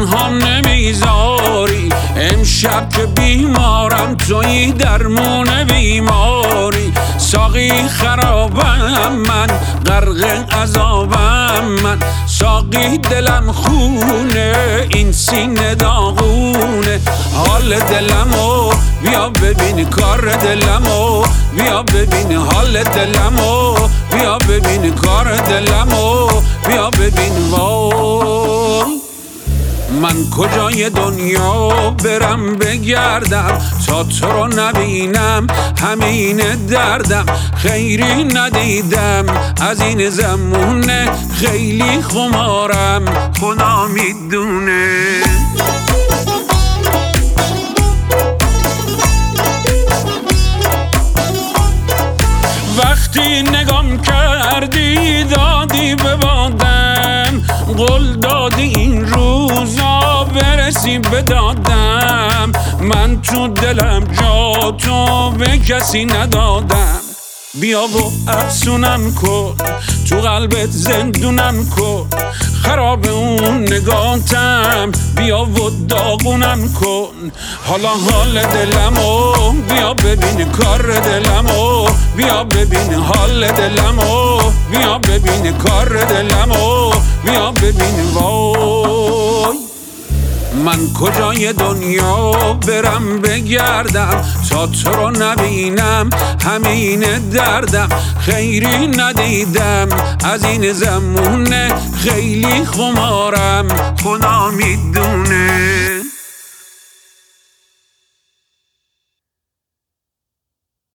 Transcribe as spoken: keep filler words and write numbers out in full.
تنهام نمیذاری، امشب که بیمارم توی درمون بیماری. ساقی خرابم من، غرق عذابم من، ساقی دلم خونه، این سینه داغونه. حال دلمو بیا ببین، کار دلمو بیا ببین، حال دلمو بیا ببین، کار دلمو بیا ببین. وای من کجای دنیا برم بگردم تا تو رو نبینم، همین دردم. خیری ندیدم از این زمونه، خیلی خمارم خدا میدونه. وقتی نگام کردی دادی به بادم، قول دادی این روزا برسی به دادم. من تو دلم جا تو به کسی ندادم. بیا و افسونم کن، تو قلبت زندونم کن، خراب اون نگاتم، بیا و داغونم کن. حالا حال دلمو بیا ببین، کار دلمو بیا ببین، حال دلمو بیا ببین، کار دلمو بیا ببین. وای من کجای دنیا برم بگردم تا تو رو نبینم، همین دردم. خیری ندیدم از این زمونه، خیلی خمارم خدا میدونه.